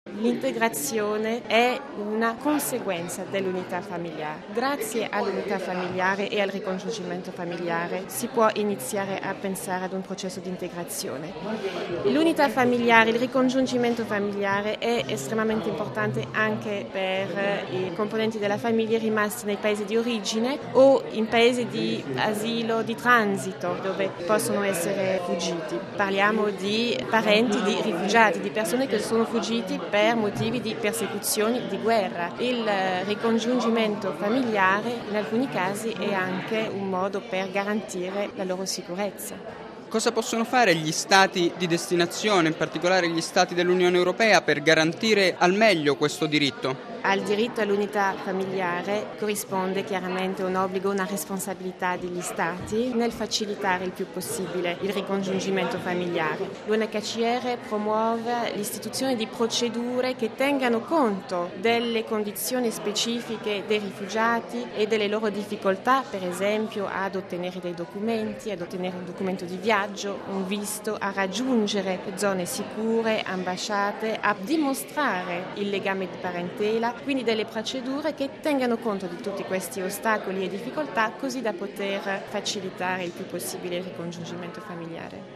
L'integrazione è una conseguenza dell'unità familiare. Grazie all'unità familiare e al ricongiungimento familiare si può iniziare a pensare ad un processo di integrazione. L'unità familiare, il ricongiungimento familiare è estremamente importante anche per i componenti della famiglia rimasti nei paesi di origine o in paesi di asilo, di transito, dove possono essere fuggiti. Parliamo di parenti di rifugiati, di persone che sono fuggiti per motivi di persecuzioni, di guerra. Il ricongiungimento familiare in alcuni casi è anche un modo per garantire la loro sicurezza. Cosa possono fare gli stati di destinazione, in particolare gli stati dell'Unione Europea, per garantire al meglio questo diritto? Al diritto all'unità familiare corrisponde chiaramente un obbligo, una responsabilità degli Stati nel facilitare il più possibile il ricongiungimento familiare. L'UNHCR promuove l'istituzione di procedure che tengano conto delle condizioni specifiche dei rifugiati e delle loro difficoltà, per esempio ad ottenere dei documenti, ad ottenere un documento di viaggio, un visto, a raggiungere zone sicure, ambasciate, a dimostrare il legame di parentela. Quindi delle procedure che tengano conto di tutti questi ostacoli e difficoltà così da poter facilitare il più possibile il ricongiungimento familiare.